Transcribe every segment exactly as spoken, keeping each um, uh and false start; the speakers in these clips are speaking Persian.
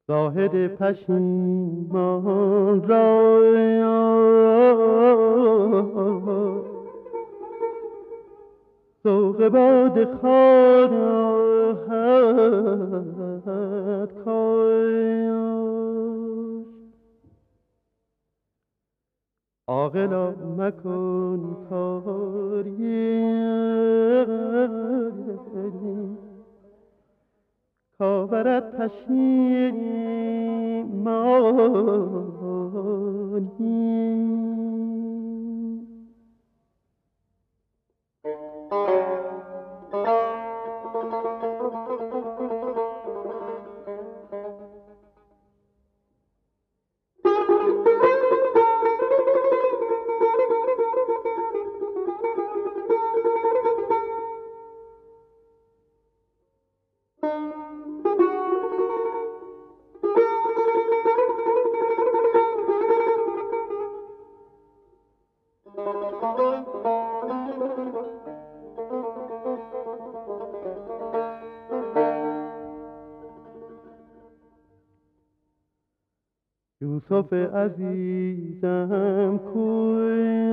زاهد پشیمان را ذوق باد خواهد کاشت. عاقلا مکن کاری کاورد پشیمانی. یوسف عزیزم کوی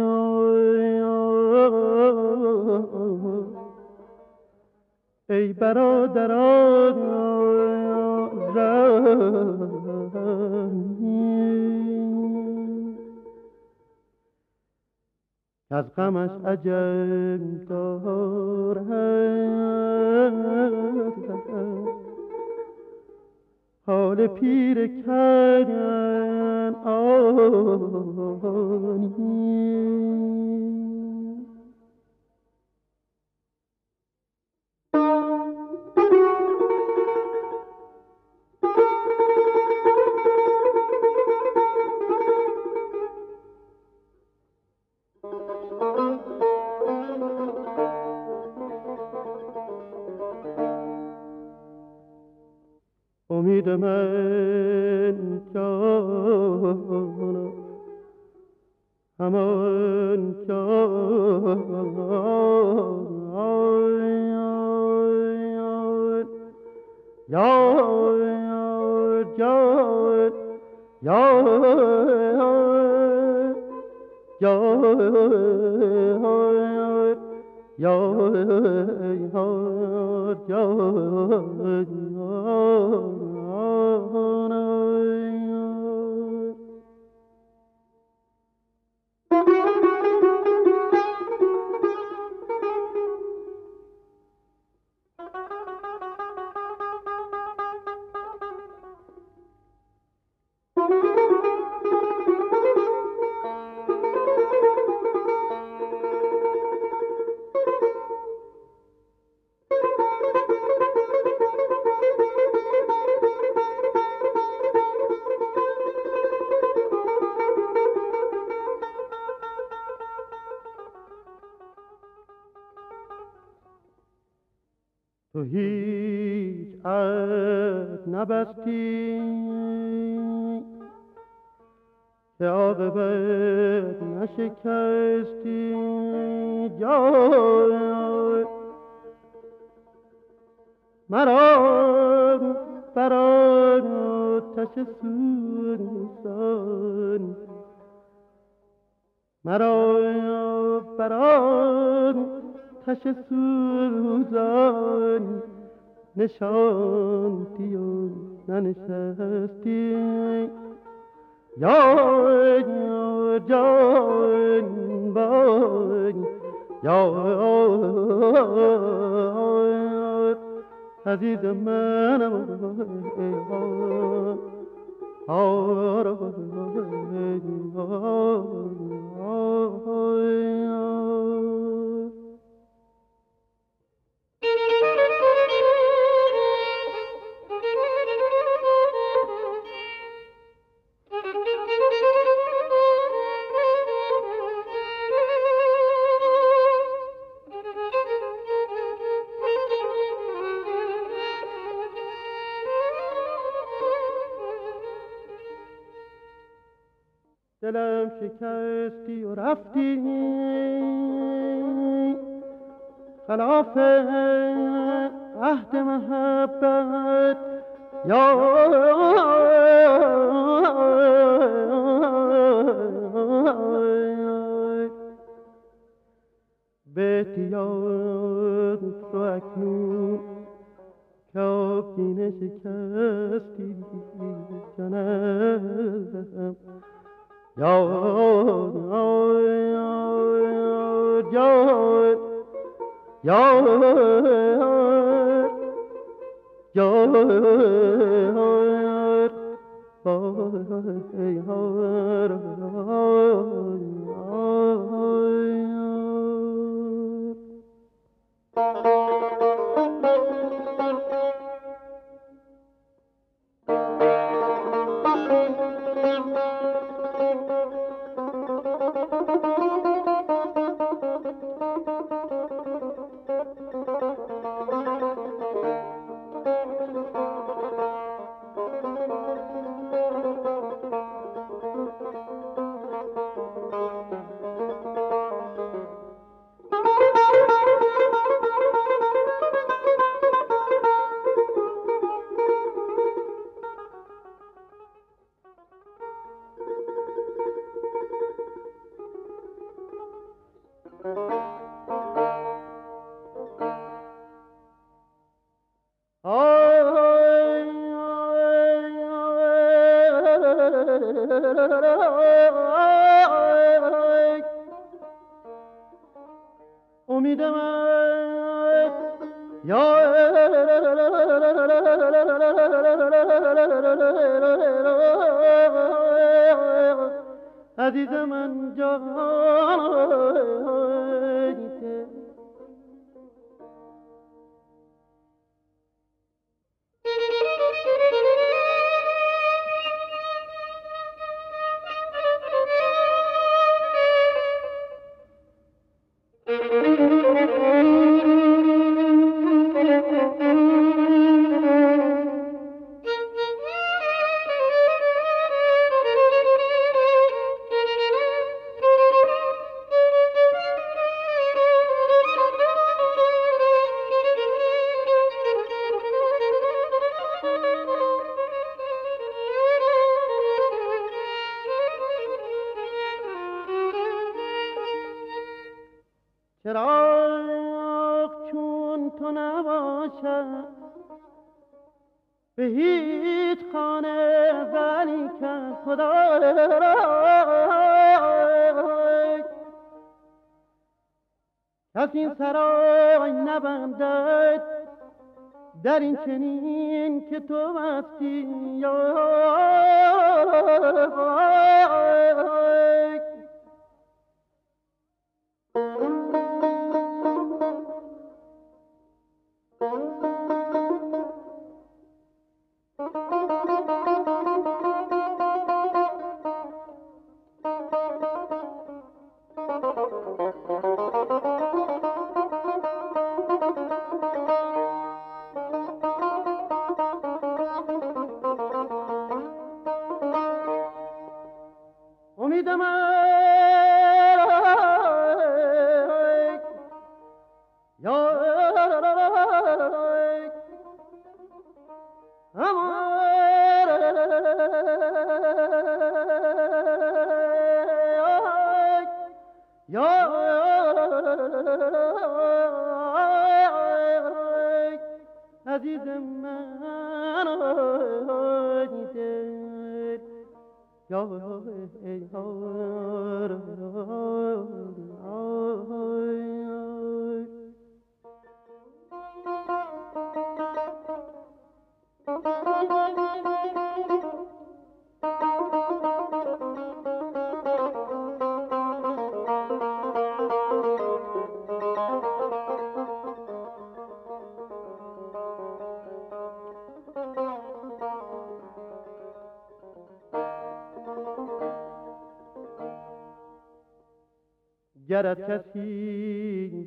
ای برادران رحمی از غمش عجب دارد حال پیر کنعانی. امید من جانا همان جان یار جان یار یار یار یار تو هیچ عهد نبستی که عاقبت نشکستی جان مرا بر آتش سوزان مرا بر آتش سوزان نشاندی و ننشستی یار جان بای یار عزیز منم دلم شکستی و رفتی خلاف عهد محبت یا سینه شکستی جانم یار یار یار یار یار امیدم یا عزیز من جان چراغ چون تو نباشد به هیچ خانه ولی کن خدا کس این سرای نبندد در این چنین که تو بستی امیدم یا عزیز من یا گرت کسی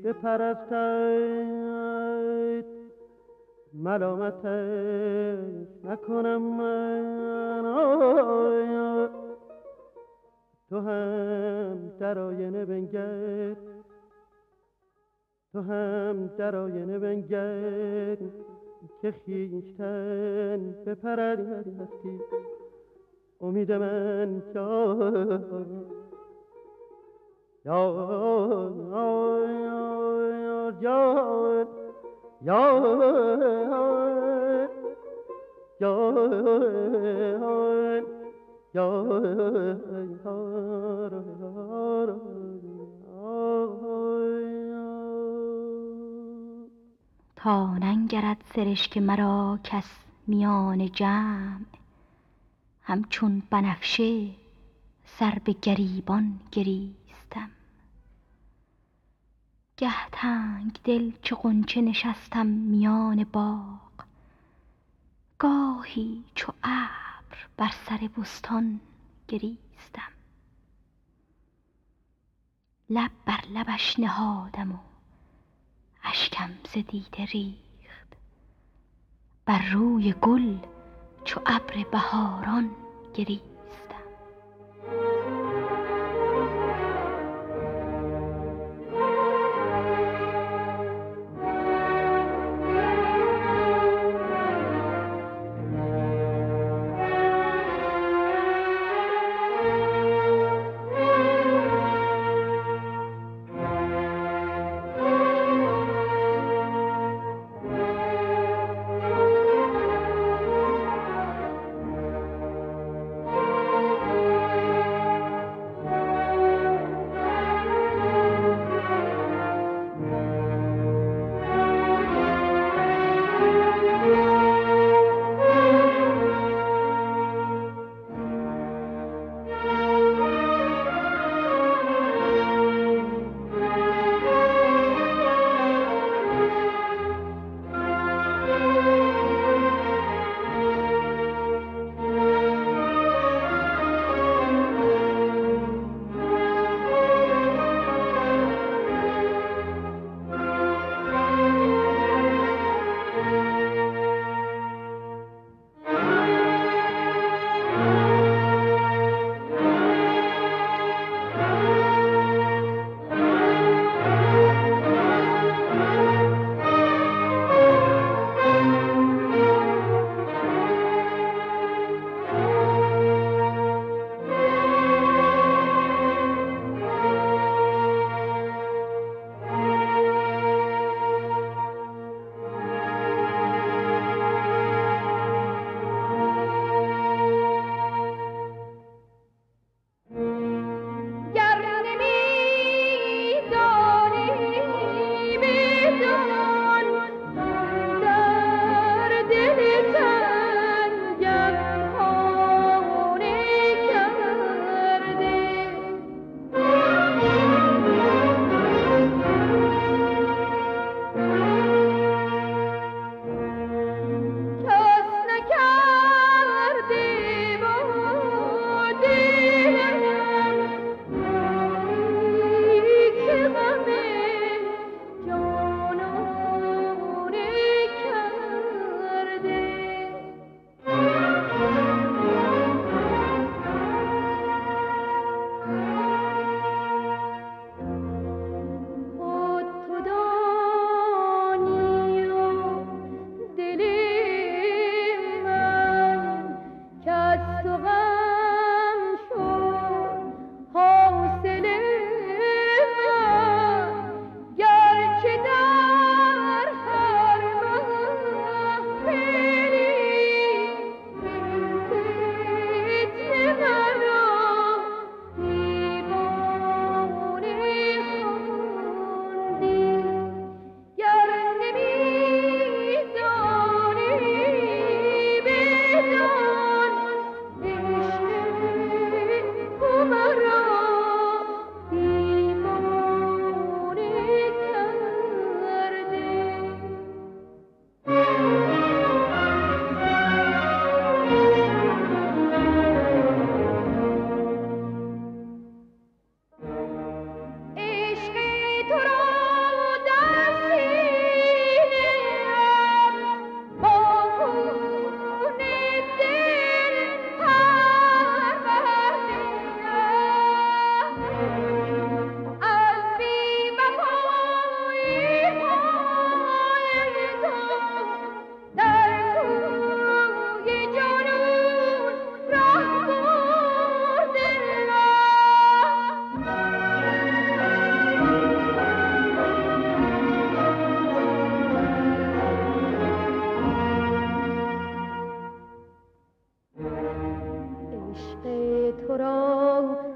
بپرستد ملامتش نکنم من تو هم در آینه بنگر تو هم در آینه بنگر که خویشتن بپرستی امید من جان یار یار یار یار تا ننگرد سرشک مرا کس میان جمع، همچون بنفشه سر به گریبان گریستم. گه تنگ دل چو غنچه نشستم میان باغ، گاهی چو ابر بر سر بستان گریستم. لب بر لبش نهادم و اشکم ز دیده ریخت، بر روی گل چو ابر بهاران گریستم.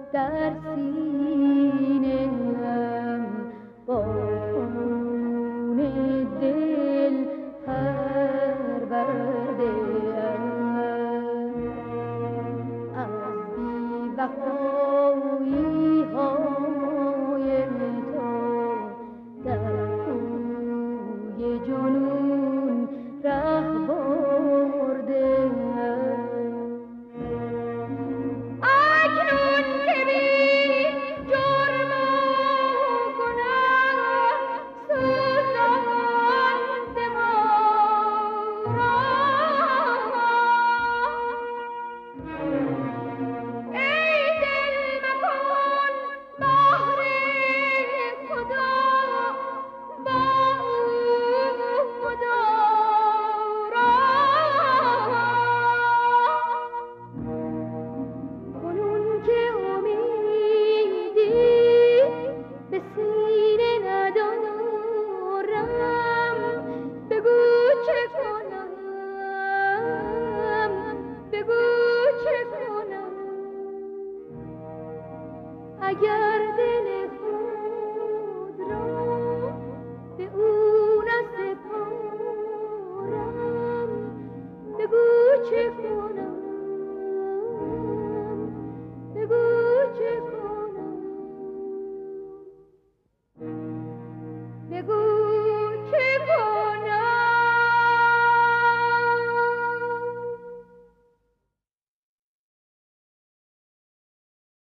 در سینه‌ام با خون دل پرورده ام. از بی‌وفایی های تو در کوی جنون ره برده ام. اکنون که بی جرم و گناه سوزاند ما را، ای دل مکن بهر خدا با او مدارا. کنون که امیدی به سینه ندارم، بگو چه کنم، بگو چه کنم. اگر دل